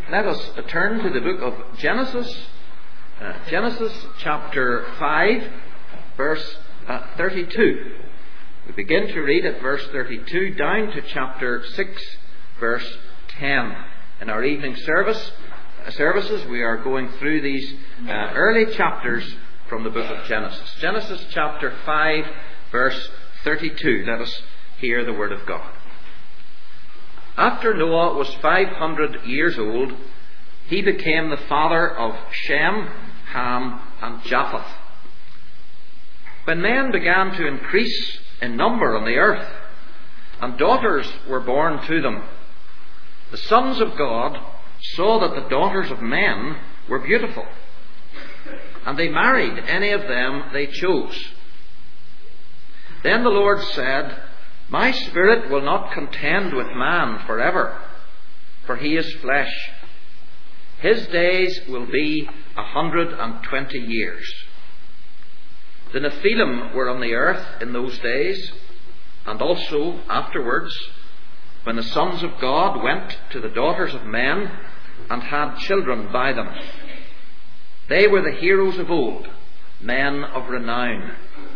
Let us turn to the book of Genesis, Genesis chapter 5, verse 32. We begin to read at verse 32 down to chapter 6, verse 10. In our evening services, we are going through these early chapters from the book of Genesis. Genesis chapter 5, verse 32. Let us hear the word of God. After Noah was 500 years old, he became the father of Shem, Ham, and Japheth. When men began to increase in number on the earth, and daughters were born to them, the sons of God saw that the daughters of men were beautiful, and they married any of them they chose. Then the Lord said, "My spirit will not contend with man forever, for he is flesh. His days will be 120 years. The Nephilim were on the earth in those days, and also afterwards, when the sons of God went to the daughters of men and had children by them. They were the heroes of old, men of renown.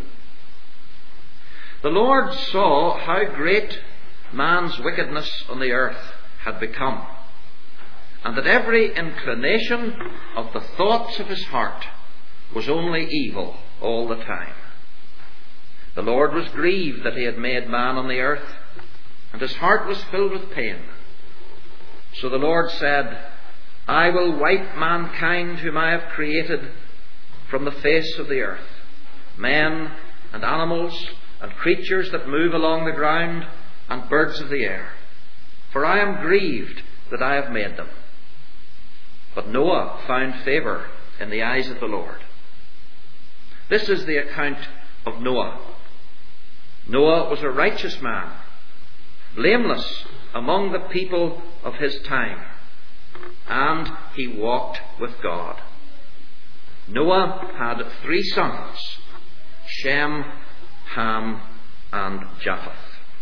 The Lord saw how great man's wickedness on the earth had become, and that every inclination of the thoughts of his heart was only evil all the time. The Lord was grieved that he had made man on the earth, and his heart was filled with pain. So the Lord said, I will wipe mankind whom I have created from the face of the earth, men and animals and creatures that move along the ground and birds of the air, for I am grieved that I have made them. But Noah found favour in the eyes of the Lord." This is the account of Noah. Noah was a righteous man, blameless among the people of his time, and he walked with God. Noah had 3 sons, Shem, Ham, and Japheth.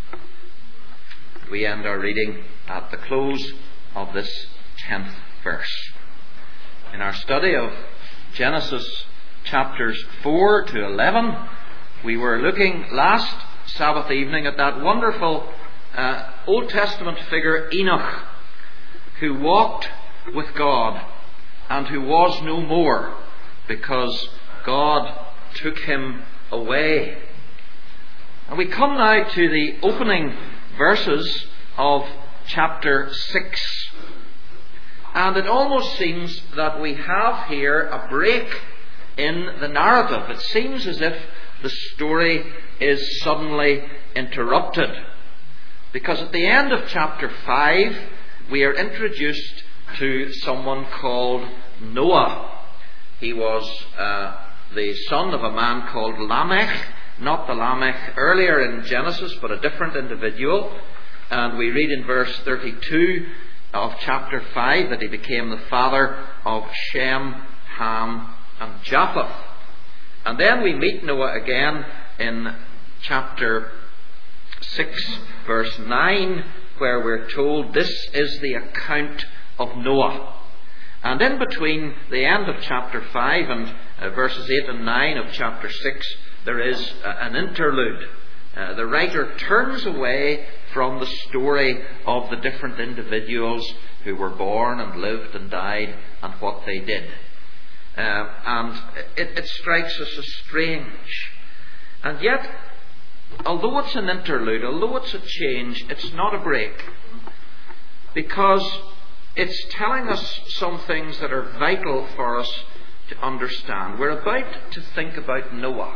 We end our reading at the close of this 10th verse. In our study of Genesis chapters 4 to 11, we were looking last Sabbath evening at that wonderful Old Testament figure Enoch, who walked with God and who was no more because God took him away. And we come now to the opening verses of chapter 6. And it almost seems that we have here a break in the narrative. It seems as if the story is suddenly interrupted. Because at the end of chapter 5, we are introduced to someone called Noah. He was the son of a man called Lamech. Not the Lamech earlier in Genesis, but a different individual. And we read in verse 32 of chapter 5 that he became the father of Shem, Ham, and Japheth. And then we meet Noah again in chapter 6, verse 9, where we're told this is the account of Noah. And in between the end of chapter 5 and verses 8 and 9 of chapter 6, there is an interlude. The writer turns away from the story of the different individuals who were born and lived and died and what they did. And it strikes us as strange. And yet, although it's an interlude, although it's a change, it's not a break. Because it's telling us some things that are vital for us to understand. We're about to think about Noah.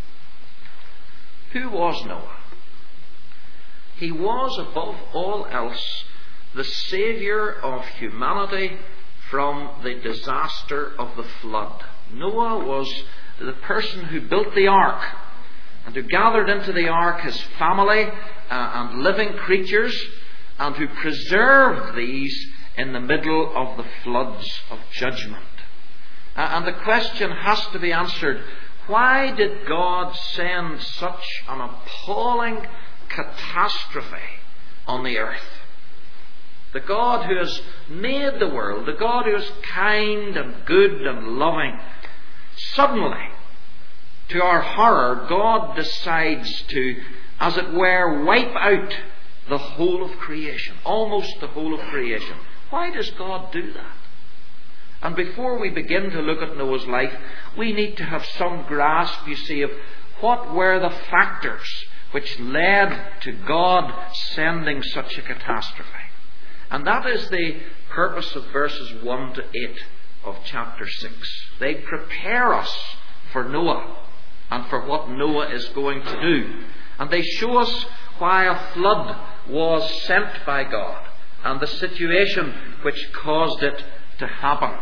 Who was Noah? He was, above all else, the saviour of humanity from the disaster of the flood. Noah was the person who built the ark and who gathered into the ark his family and living creatures, and who preserved these in the middle of the floods of judgment. And the question has to be answered, why did God send such an appalling catastrophe on the earth? the God who has made the world, the God who is kind and good and loving, suddenly, to our horror, God decides to, as it were, wipe out the whole of creation, almost the whole of creation. Why does God do that? And before we begin to look at Noah's life, we need to have some grasp, you see, of what were the factors which led to God sending such a catastrophe. And that is the purpose of verses 1 to 8 of chapter 6. They prepare us for Noah and for what Noah is going to do. And they show us why a flood was sent by God and the situation which caused it to happen.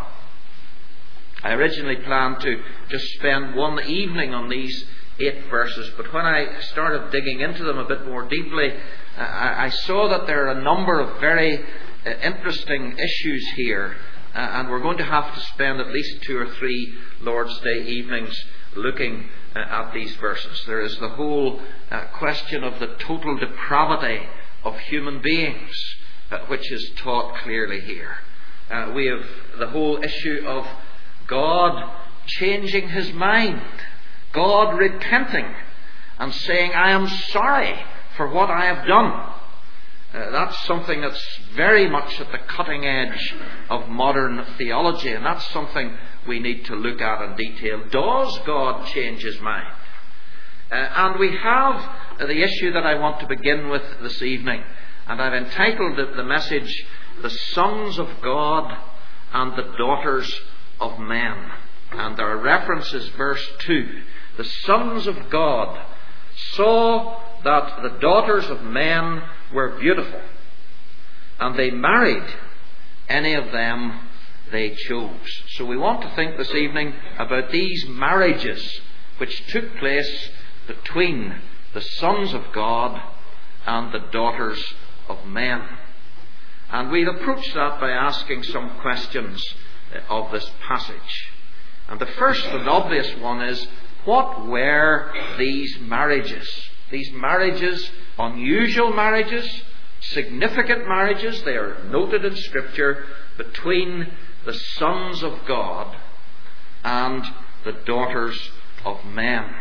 I originally planned to just spend one evening on these 8 verses, but when I started digging into them a bit more deeply, I saw that there are a number of very interesting issues here, and we're going to have to spend at least 2 or 3 Lord's Day evenings looking at these verses. There is the whole question of the total depravity of human beings, which is taught clearly here. We have the whole issue of God changing his mind, God repenting and saying, I am sorry for what I have done. That's something that's very much at the cutting edge of modern theology, and that's something we need to look at in detail. Does God change his mind? And we have the issue that I want to begin with this evening, and I've entitled the message, The Sons of God and the Daughters of Men. And our reference is verse 2. The sons of God saw that the daughters of men were beautiful, and they married any of them they chose. So we want to think this evening about these marriages which took place between the sons of God and the daughters of men. And we'll approach that by asking some questions of this passage. And the first and obvious one is, what were these marriages? These marriages, unusual marriages, significant marriages, they are noted in Scripture, between the sons of God and the daughters of men.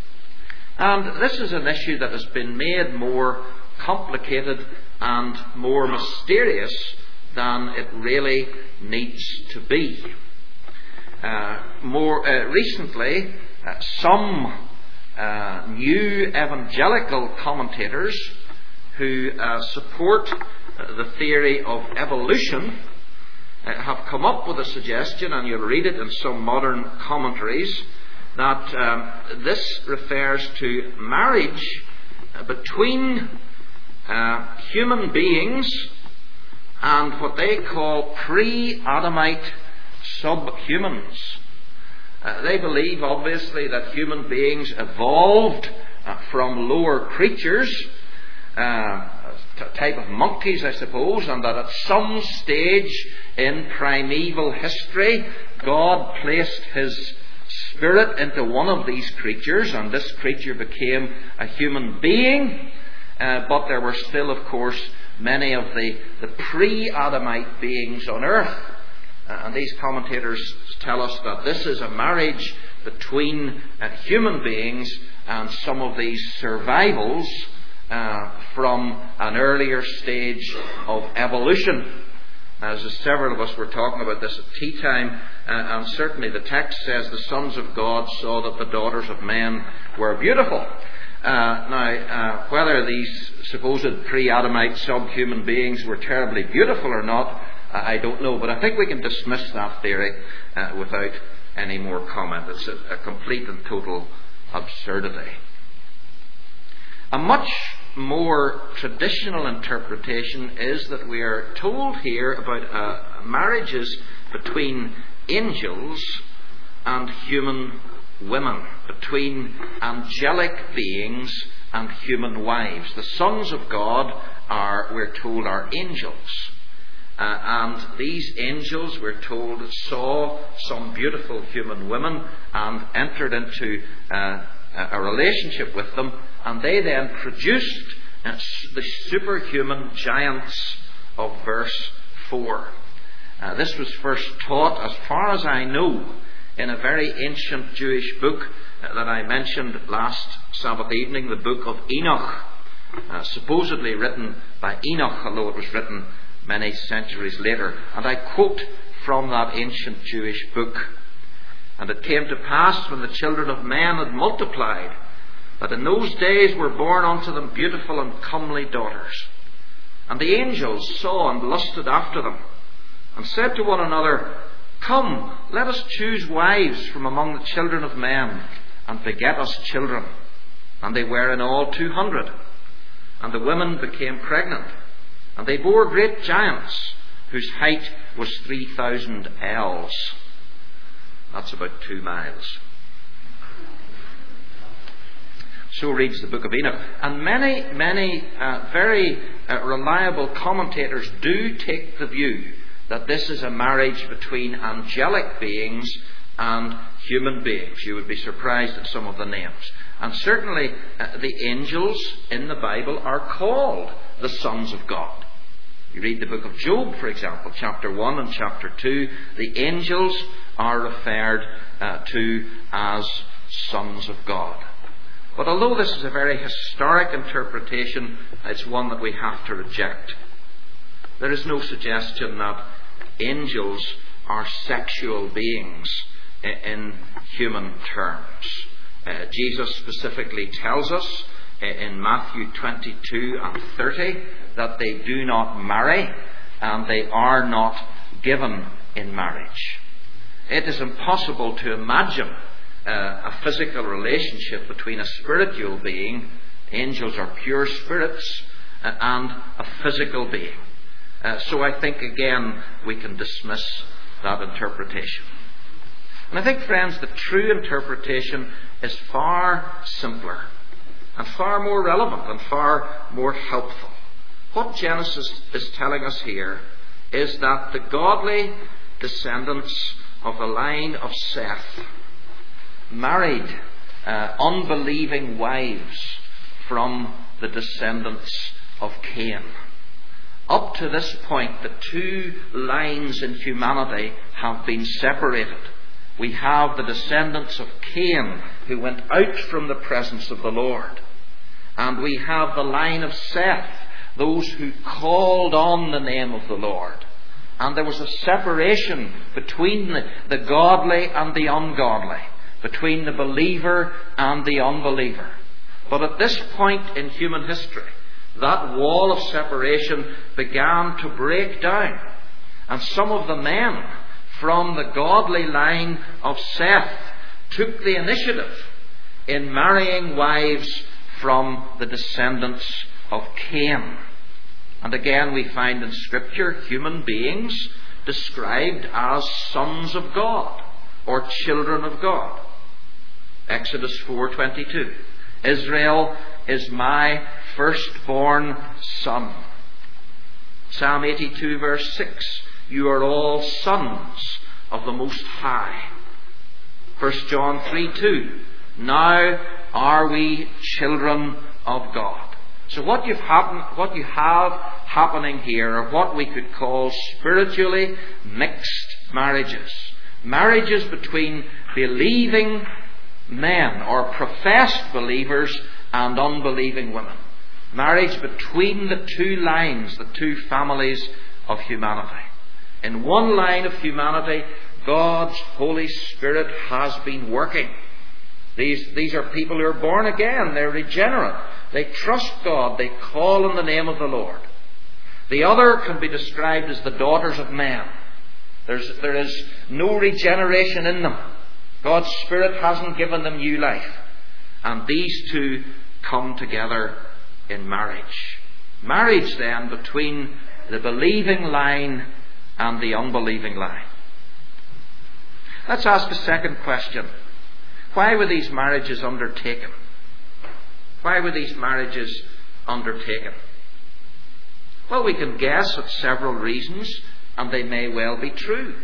And this is an issue that has been made more complicated and more mysterious than it really needs to be. More recently, some new evangelical commentators who support the theory of evolution have come up with a suggestion, and you'll read it in some modern commentaries, that this refers to marriage between human beings and what they call pre-Adamite subhumans. They believe, obviously, that human beings evolved from lower creatures, a type of monkeys, I suppose, and that at some stage in primeval history, God placed his spirit into one of these creatures, and this creature became a human being, but there were still, of course, many of the pre-Adamite beings on earth. And these commentators tell us that this is a marriage between human beings and some of these survivals from an earlier stage of evolution. As several of us were talking about this at tea time, and certainly the text says the sons of God saw that the daughters of men were beautiful. Now, whether these supposed pre-Adamite subhuman beings were terribly beautiful or not, I don't know, but I think we can dismiss that theory without any more comment. It's a complete and total absurdity. A much more traditional interpretation is that we are told here about marriages between angels and human women, between angelic beings and human wives. The sons of God we're told, are angels. And these angels, we're told, saw some beautiful human women and entered into a relationship with them, and they then produced the superhuman giants of verse 4. This was first taught, as far as I know, in a very ancient Jewish book that I mentioned last Sabbath evening, the book of Enoch, supposedly written by Enoch, although it was written many centuries later. And I quote from that ancient Jewish book. And it came to pass, when the children of men had multiplied, that in those days were born unto them beautiful and comely daughters. And the angels saw and lusted after them, and said to one another, Come, let us choose wives from among the children of men, and beget us children. And they were in all 200. And the women became pregnant, and they bore great giants, whose height was 3,000 ells. That's about 2 miles. So reads the book of Enoch. And many very reliable commentators do take the view that this is a marriage between angelic beings and human beings. You would be surprised at some of the names. And certainly the angels in the Bible are called the sons of God. You read the book of Job, for example, chapter 1 and chapter 2. The angels are referred to as sons of God. But although this is a very historic interpretation, it's one that we have to reject. There is no suggestion that angels are sexual beings in human terms. Jesus specifically tells us in Matthew 22 and 30 that they do not marry and they are not given in marriage. It is impossible to imagine a physical relationship between a spiritual being, angels are pure spirits, and a physical being. So I think again we can dismiss that interpretation. And I think, friends, the true interpretation is far simpler and far more relevant and far more helpful. What Genesis is telling us here is that the godly descendants of the line of Seth married unbelieving wives from the descendants of Cain. Up to this point, the two lines in humanity have been separated. We have the descendants of Cain who went out from the presence of the Lord. And we have the line of Seth, those who called on the name of the Lord. And there was a separation between the godly and the ungodly, between the believer and the unbeliever. But at this point in human history, that wall of separation began to break down. And some of the men from the godly line of Seth took the initiative in marrying wives from the descendants of Cain. And again we find in Scripture human beings described as sons of God or children of God. Exodus 4:22. Israel is my firstborn son. Psalm 82 verse 6. You are all sons of the Most High. 1 John 3:2. Now are we children of God. So what you have happening here are what we could call spiritually mixed marriages. Marriages between believing men or professed believers and unbelieving women. Marriage between the two lines, the two families of humanity. In one line of humanity, God's Holy Spirit has been working. These are people who are born again. They're regenerate. They trust God. They call on the name of the Lord. The other can be described as the daughters of men. There is no regeneration in them. God's Spirit hasn't given them new life. And these two come together in marriage. Marriage then between the believing line and the unbelieving line. Let's ask a second question. Why were these marriages undertaken? Why were these marriages undertaken? Well, we can guess at several reasons, and they may well be true.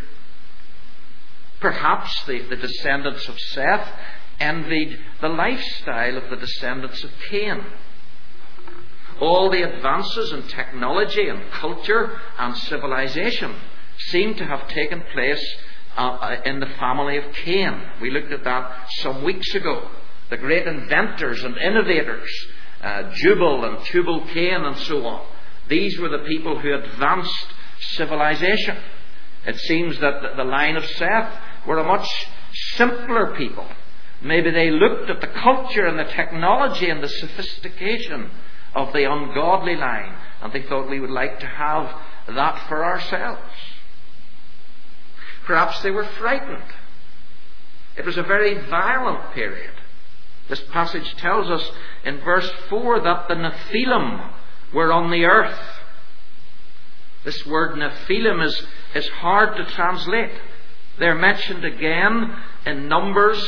Perhaps the descendants of Seth envied the lifestyle of the descendants of Cain. All the advances in technology and culture and civilization seem to have taken place in the family of Cain. We looked at that some weeks ago. The great inventors and innovators, Jubal and Tubal-Cain and so on. These were the people who advanced civilization. It seems that the line of Seth were a much simpler people. Maybe they looked at the culture and the technology and the sophistication of the ungodly line, and they thought we would like to have that for ourselves. Perhaps they were frightened. It was a very violent period. This passage tells us in verse 4 that the Nephilim were on the earth. This word Nephilim is hard to translate. They're mentioned again in Numbers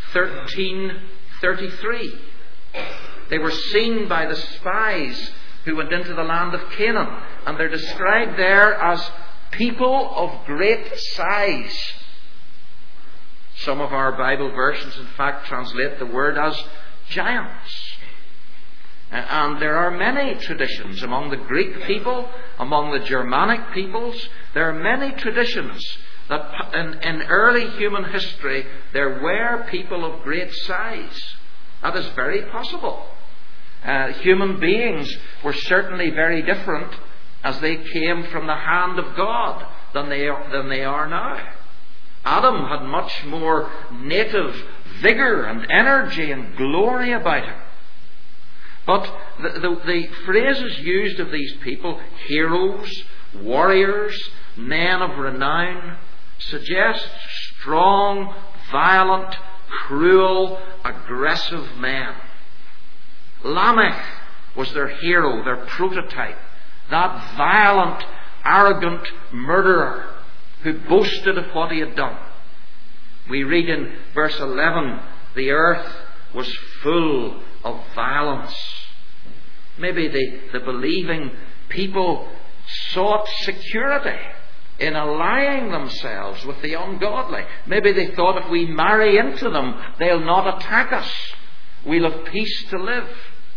13:33. They were seen by the spies who went into the land of Canaan, and they're described there as people of great size. Some of our Bible versions, in fact, translate the word as giants. And there are many traditions among the Greek people, among the Germanic peoples. There are many traditions that in early human history there were people of great size. That is very possible. Human beings were certainly very different as they came from the hand of God than they are now. Adam had much more native vigour and energy and glory about him. But the phrases used of these people, heroes, warriors, men of renown, suggest strong, violent, cruel, aggressive men. Lamech was their hero, their prototype, that violent, arrogant murderer who boasted of what he had done. We read in verse 11, the earth was full of violence. Maybe the believing people sought security in allying themselves with the ungodly. Maybe they thought if we marry into them, they'll not attack us. We'll have peace to live.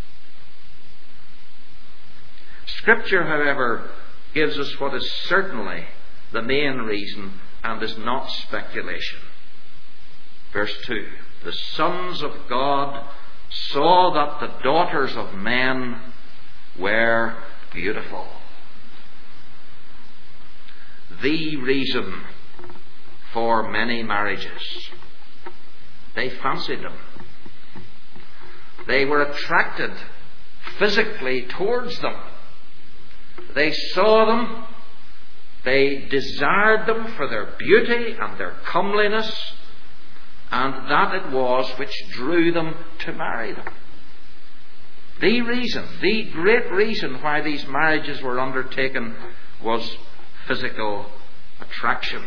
Scripture, however, gives us what is certainly the main reason and is not speculation. Verse 2. The sons of God saw that the daughters of men were beautiful. The reason for many marriages. They fancied them. They were attracted physically towards them. They saw them. They desired them for their beauty and their comeliness, and that it was which drew them to marry them. The reason, the great reason why these marriages were undertaken was physical attraction.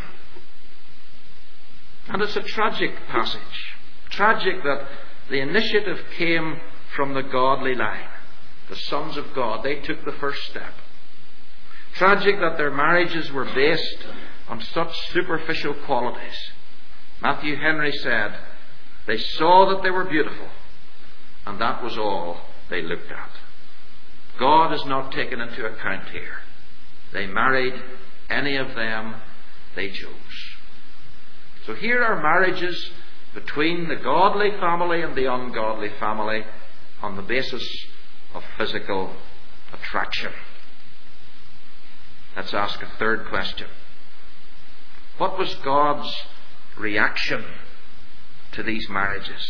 And it's a tragic passage. Tragic that the initiative came from the godly line. The sons of God, they took the first step. Tragic that their marriages were based on such superficial qualities. Matthew Henry said, they saw that they were beautiful, and that was all they looked at. God is not taken into account here. They married any of them they chose. So here are marriages between the godly family and the ungodly family on the basis of physical attraction. Let's ask a third question. What was God's reaction to these marriages?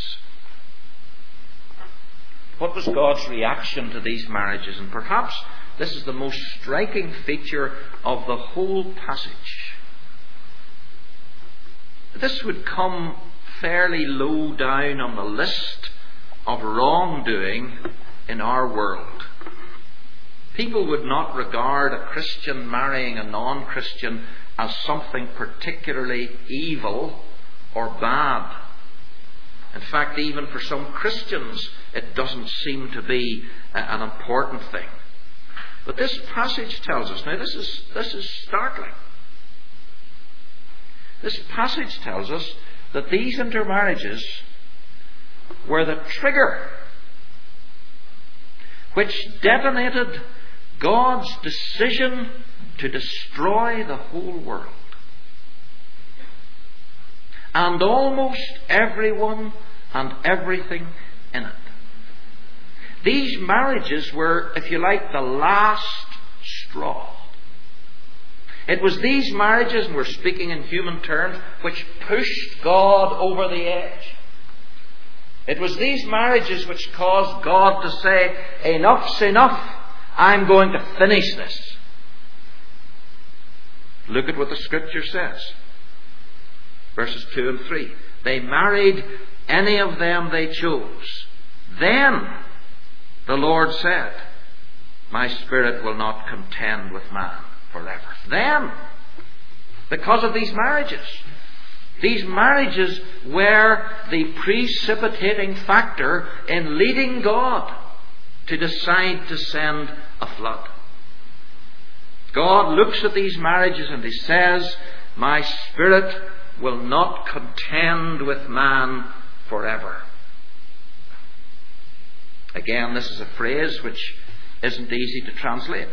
What was God's reaction to these marriages? And perhaps this is the most striking feature of the whole passage. This would come fairly low down on the list of wrongdoing in our world. People would not regard a Christian marrying a non-Christian as something particularly evil or bad. In fact, even for some Christians, it doesn't seem to be an important thing. But this passage tells us, now this is startling. This passage tells us that these intermarriages were the trigger. which detonated God's decision to destroy the whole world. And almost everyone and everything in it. These marriages were, if you like, the last straw. It was these marriages, and we're speaking in human terms, which pushed God over the edge. It was these marriages which caused God to say, enough's enough. I'm going to finish this. Look at what the Scripture says. Verses 2 and 3. They married any of them they chose. Then the Lord said, my Spirit will not contend with man forever. Then, because of these marriages. These marriages were the precipitating factor in leading God to decide to send a flood. God looks at these marriages and He says, my Spirit will not contend with man forever. Again, this is a phrase which isn't easy to translate.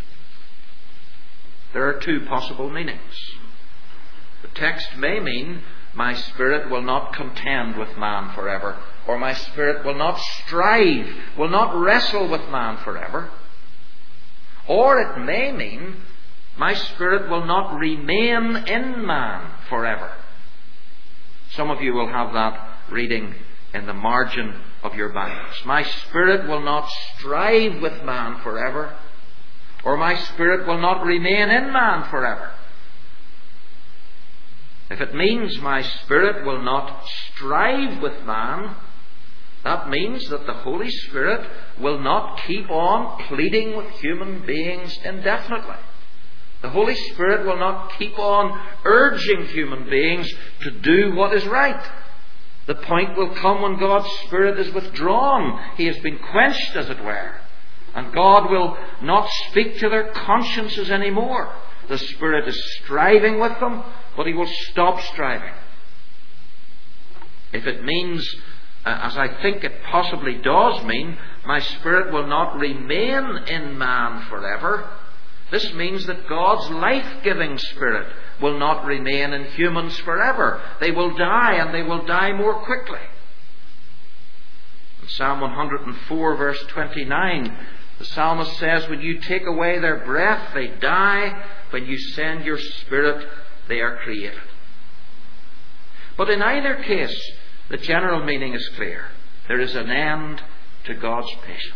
There are two possible meanings. The text may mean, my Spirit will not contend with man forever, or my Spirit will not strive, will not wrestle with man forever. Or it may mean, my Spirit will not remain in man forever. Some of you will have that reading in the margin of your Bibles. My Spirit will not strive with man forever, or my Spirit will not remain in man forever. If it means my Spirit will not strive with man, that means that the Holy Spirit will not keep on pleading with human beings indefinitely. The Holy Spirit will not keep on urging human beings to do what is right. The point will come when God's Spirit is withdrawn. He has been quenched, as it were. And God will not speak to their consciences anymore. The Spirit is striving with them, but He will stop striving. If it means, as I think it possibly does mean, my Spirit will not remain in man forever, this means that God's life-giving Spirit will not remain in humans forever. They will die, and they will die more quickly. In Psalm 104, verse 29, the psalmist says, when you take away their breath, they die. When you send your Spirit, they are created. But in either case, the general meaning is clear. There is an end to God's patience.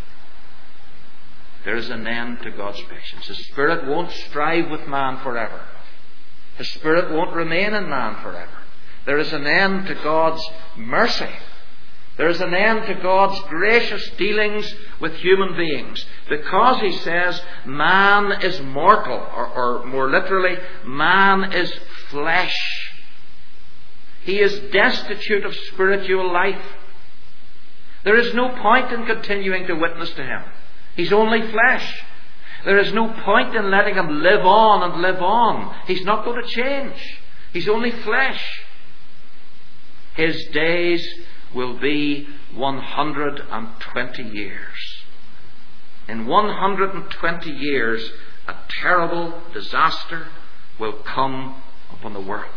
There is an end to God's patience. His Spirit won't strive with man forever. His Spirit won't remain in man forever. There is an end to God's mercy. There is an end to God's gracious dealings with human beings. Because, He says, man is mortal, or more literally, man is flesh. He is destitute of spiritual life. There is no point in continuing to witness to him. He's only flesh. There is no point in letting him live on and live on. He's not going to change. He's only flesh. His days will be 120 years. In 120 years, a terrible disaster will come upon the world.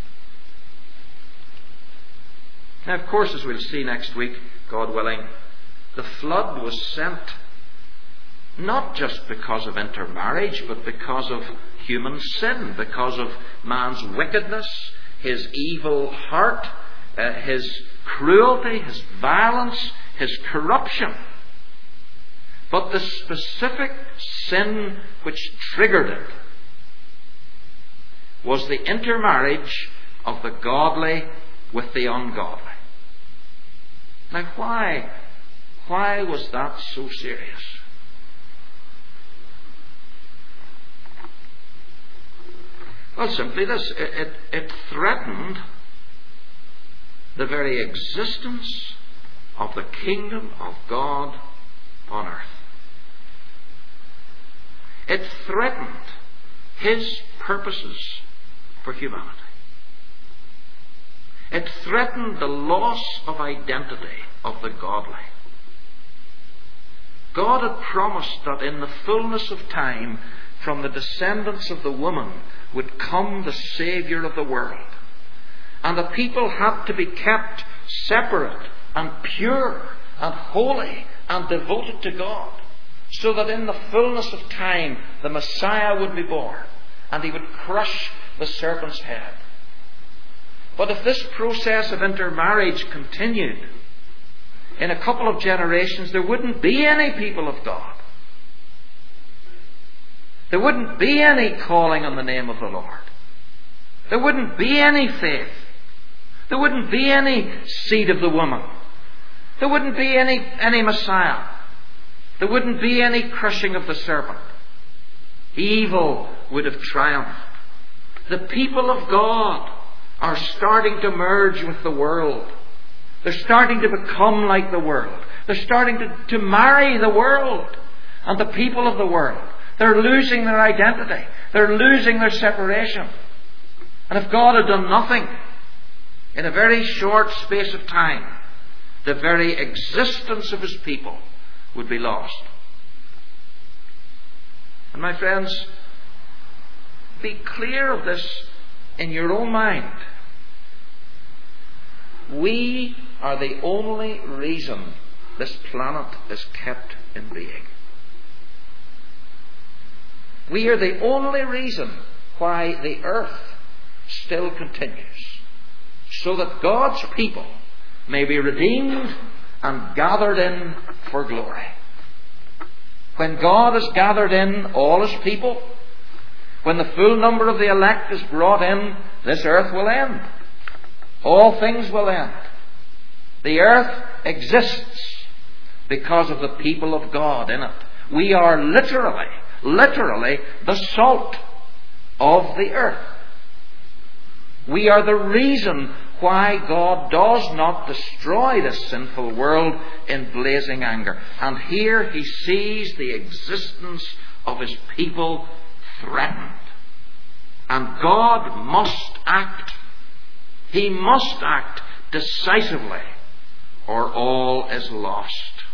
Now, of course, as we'll see next week, God willing, the flood was sent not just because of intermarriage, but because of human sin, because of man's wickedness, his evil heart, his cruelty, his violence, his corruption. But the specific sin which triggered it was the intermarriage of the godly with the ungodly. Now, why was that so serious? Well, simply this. It threatened the very existence of the kingdom of God on earth. It threatened His purposes for humanity. It threatened the loss of identity of the godly. God had promised that in the fullness of time, from the descendants of the woman would come the Saviour of the world. And the people had to be kept separate and pure and holy and devoted to God, so that in the fullness of time the Messiah would be born and he would crush the serpent's head. But if this process of intermarriage continued, in a couple of generations there wouldn't be any people of God. There wouldn't be any calling on the name of the Lord. There wouldn't be any faith. There wouldn't be any seed of the woman. There wouldn't be any Messiah. There wouldn't be any crushing of the serpent. Evil would have triumphed. The people of God are starting to merge with the world. They're starting to become like the world. They're starting to marry the world and the people of the world. They're losing their identity. They're losing their separation. And if God had done nothing, in a very short space of time, the very existence of his people would be lost. And my friends, be clear of this in your own mind. We are the only reason this planet is kept in being. We are the only reason why the earth still continues, so that God's people may be redeemed and gathered in for glory. When God has gathered in all his people, when the full number of the elect is brought in, this earth will end. All things will end. The earth exists because of the people of God in it. We are literally the salt of the earth. We are the reason why God does not destroy this sinful world in blazing anger. And here he sees the existence of his people threatened. And God must act. He must act decisively, or all is lost.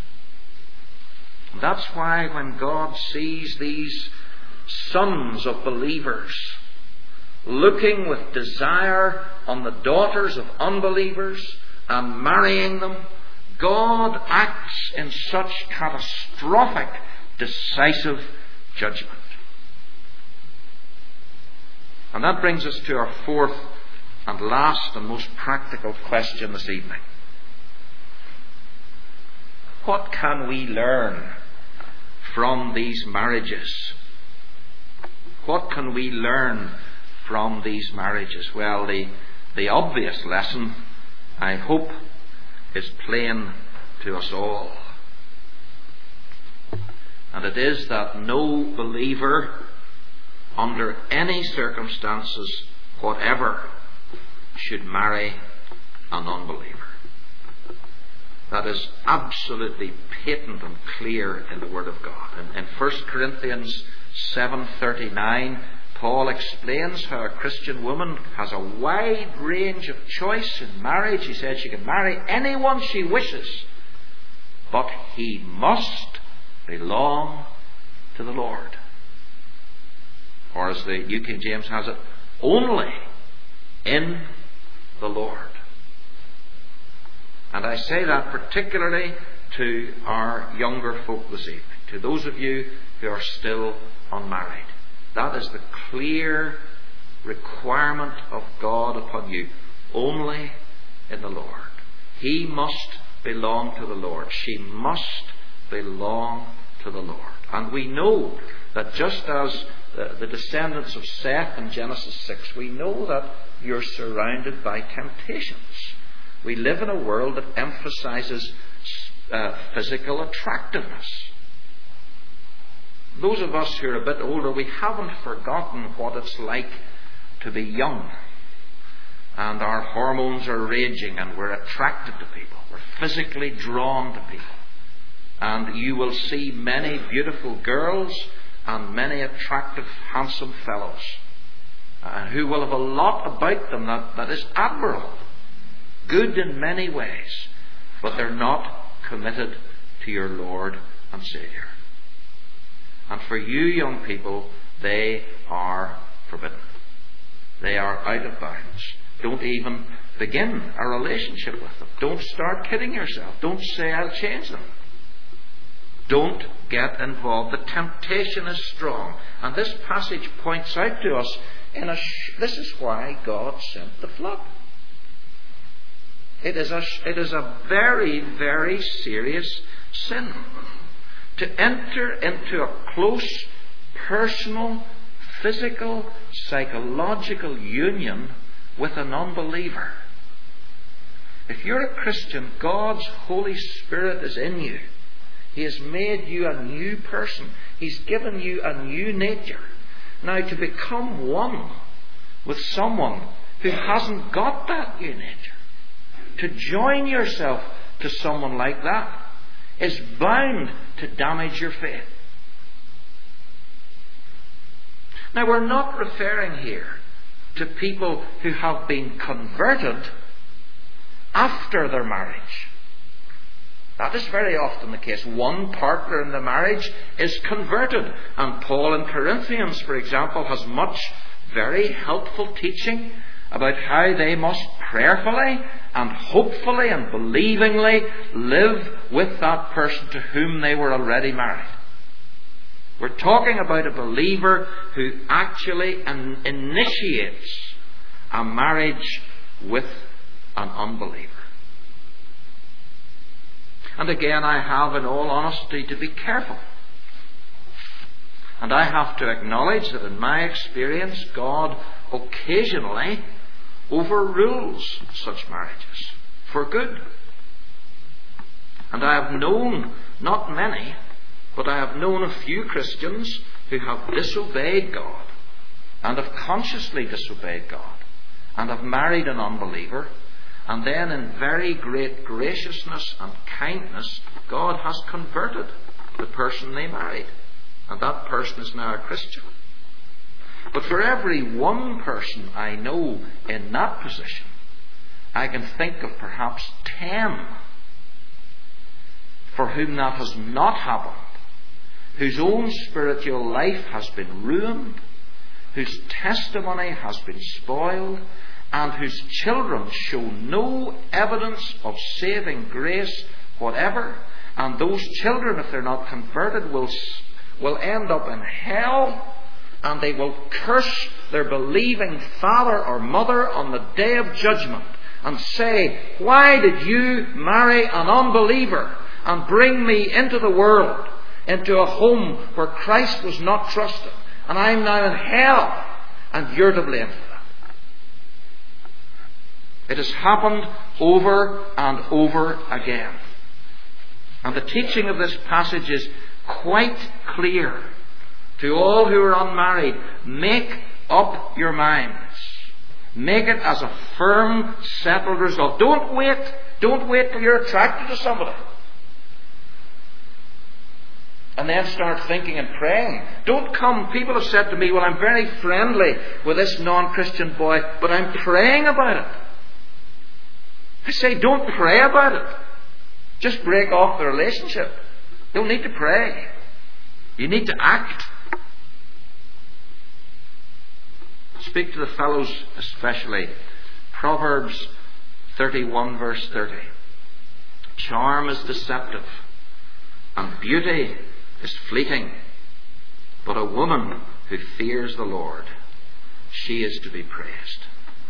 And that's why when God sees these sons of believers looking with desire on the daughters of unbelievers and marrying them, God acts in such catastrophic, decisive judgment. And that brings us to our fourth and last and most practical question this evening. What can we learn from these marriages? What can we learn from these marriages? Well, the obvious lesson, I hope, is plain to us all. And it is that no believer, under any circumstances whatever, should marry an unbeliever. That is absolutely patent and clear in the Word of God. In 1 Corinthians 7:39, Paul explains how a Christian woman has a wide range of choice in marriage. He says she can marry anyone she wishes, but he must belong to the Lord. Or as the New King James has it, only in the Lord. And I say that particularly to our younger folk this evening, to those of you who are still unmarried. That is the clear requirement of God upon you. Only in the Lord. He must belong to the Lord. She must belong to the Lord. And we know that just as the descendants of Seth in Genesis 6, we know that you're surrounded by temptations. We live in a world that emphasizes physical attractiveness. Those of us who are a bit older, we haven't forgotten what it's like to be young. And our hormones are raging and we're attracted to people. We're physically drawn to people. And you will see many beautiful girls and many attractive, handsome fellows who will have a lot about them that is admirable, good in many ways, but they're not committed to your Lord and Saviour. And for you young people, they are forbidden. They are out of bounds. Don't even begin a relationship with them. Don't start kidding yourself. Don't say, I'll change them. Don't get involved. The temptation is strong. And this passage points out to us, this is why God sent the flood. It is a very, very serious sin to enter into a close, personal, physical, psychological union with an unbeliever. If you're a Christian, God's Holy Spirit is in you. He has made you a new person. He's given you a new nature. Now, to become one with someone who hasn't got that new nature, to join yourself to someone like that, is bound to damage your faith. Now, we're not referring here to people who have been converted after their marriage. That is very often the case. One partner in the marriage is converted. And Paul in Corinthians, for example, has much very helpful teaching about how they must prayerfully and hopefully and believingly live with that person to whom they were already married. We're talking about a believer who actually initiates a marriage with an unbeliever. And again, I have, in all honesty, to be careful. And I have to acknowledge that in my experience, God occasionally overrules such marriages for good. And I have known, not many, but I have known a few Christians who have disobeyed God and have consciously disobeyed God and have married an unbeliever, and then in very great graciousness and kindness, God has converted the person they married, and that person is now a Christian. But for every one person I know in that position, I can think of perhaps 10 for whom that has not happened, whose own spiritual life has been ruined, whose testimony has been spoiled, and whose children show no evidence of saving grace whatever, and those children, if they're not converted, will end up in hell, and they will curse their believing father or mother on the day of judgment and say, why did you marry an unbeliever and bring me into the world, into a home where Christ was not trusted, and I'm now in hell, and you're to blame for that. It has happened over and over again. And the teaching of this passage is quite clear to all who are unmarried. Make up your minds. Make it as a firm, settled resolve. Don't wait till you're attracted to somebody and then start thinking and praying. Don't come. People have said to me, well, I'm very friendly with this non-Christian boy, but I'm praying about it. I say, don't pray about it. Just break off the relationship. You don't need to pray. You need to act. Speak to the fellows especially. Proverbs 31 verse 30. Charm is deceptive, and beauty is fleeting, but a woman who fears the Lord, she is to be praised.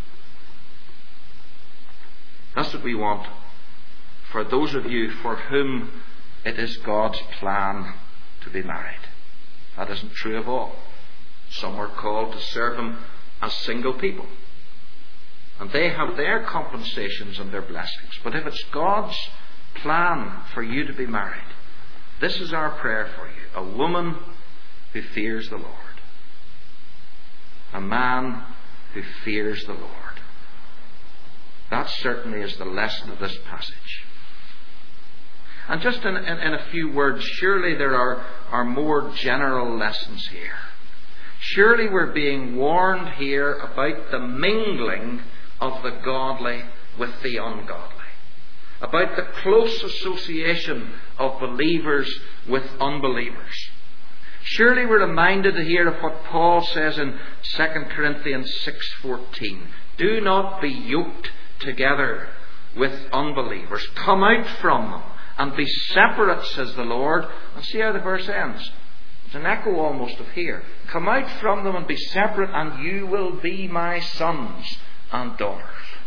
That's what we want for those of you for whom it is God's plan to be married. That isn't true of all. Some are called to serve Him as single people, and they have their compensations and their blessings. But if it's God's plan for you to be married, this is our prayer for you. A woman who fears the Lord. A man who fears the Lord. That certainly is the lesson of this passage. And just in a few words, surely there are more general lessons here. Surely we're being warned here about the mingling of the godly with the ungodly. about the close association of believers with unbelievers. Surely we're reminded here of what Paul says in 2 Corinthians 6:14. Do not be yoked together with unbelievers. Come out from them and be separate, says the Lord. And see how the verse ends. It's an echo almost of here. Come out from them and be separate, and you will be my sons and daughters.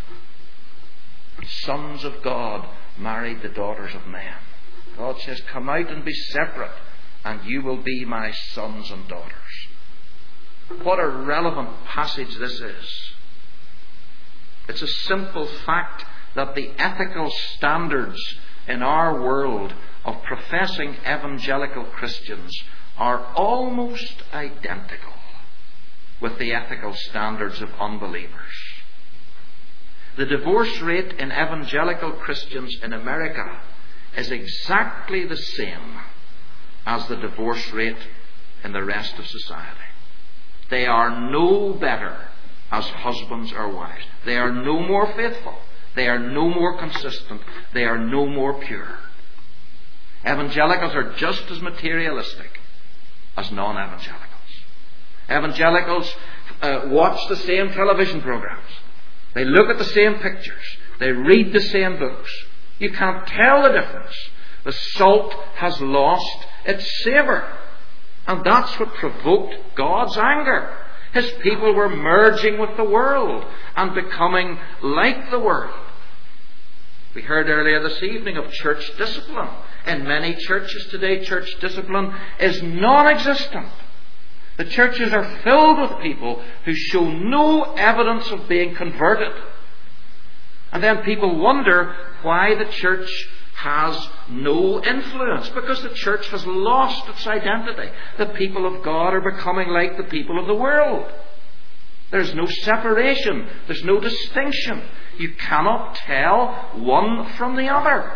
Sons of God married the daughters of men. God says, come out and be separate, and you will be my sons and daughters. What a relevant passage this is. It's a simple fact that the ethical standards in our world of professing evangelical Christians are almost identical with the ethical standards of unbelievers. The divorce rate in evangelical Christians in America is exactly the same as the divorce rate in the rest of society. They are no better as husbands or wives. They are no more faithful. They are no more consistent. They are no more pure. Evangelicals are just as materialistic as non-evangelicals. Evangelicals watch the same television programs. They look at the same pictures. They read the same books. You can't tell the difference. The salt has lost its savour. And that's what provoked God's anger. His people were merging with the world and becoming like the world. We heard earlier this evening of church discipline. In many churches today, church discipline is non-existent. The churches are filled with people who show no evidence of being converted. And then people wonder why the church has no influence, because the church has lost its identity. The people of God are becoming like the people of the world. There's no separation. There's no distinction. You cannot tell one from the other.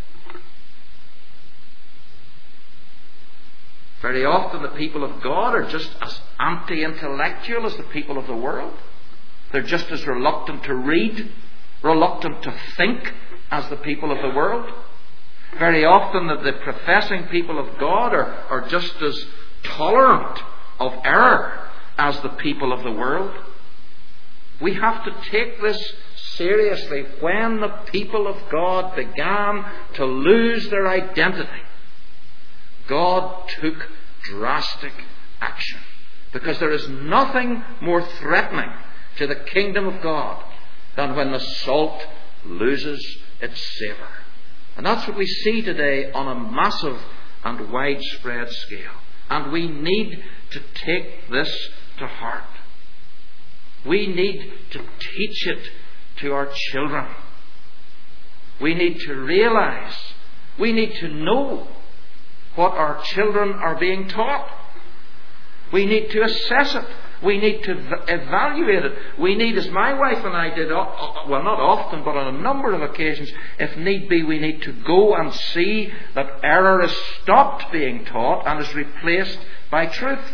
Very often the people of God are just as anti-intellectual as the people of the world. They're just as reluctant to read, reluctant to think as the people of the world. Very often the professing people of God are just as tolerant of error as the people of the world. We have to take this seriously. When the people of God began to lose their identity, God took drastic action. Because there is nothing more threatening to the kingdom of God than when the salt loses its savour. And that's what we see today on a massive and widespread scale. And we need to take this to heart. We need to teach it to our children. We need to realize, we need to know what our children are being taught. We need to assess it. We need to evaluate it. We need, as my wife and I did, well, not often, but on a number of occasions, if need be, we need to go and see that error is stopped being taught and is replaced by truth.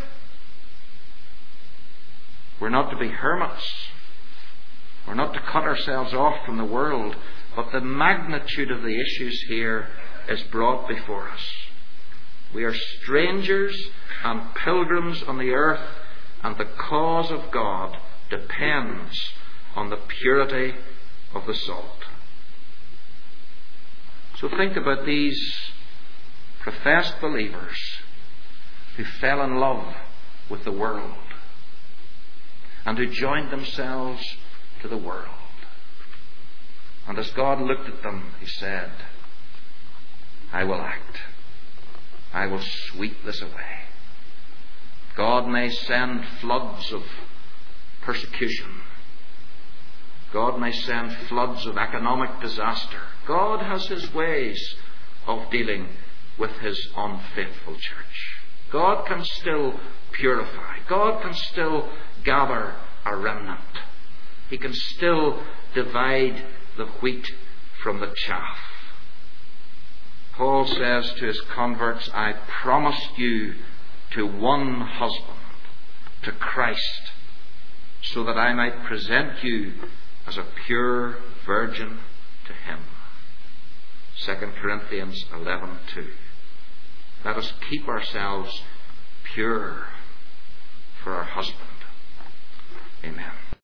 We're not to be hermits. We're not to cut ourselves off from the world. But the magnitude of the issues here is brought before us. We are strangers and pilgrims on the earth, and the cause of God depends on the purity of the salt. So think about these professed believers who fell in love with the world and who joined themselves to the world. And as God looked at them, He said, I will act. I will sweep this away. God may send floods of persecution. God may send floods of economic disaster. God has His ways of dealing with His unfaithful church. God can still purify. God can still gather a remnant. He can still divide the wheat from the chaff. Paul says to his converts, I promised you to one husband, to Christ, so that I might present you as a pure virgin to Him. 2 Corinthians 11:2. Let us keep ourselves pure for our husband. Amen.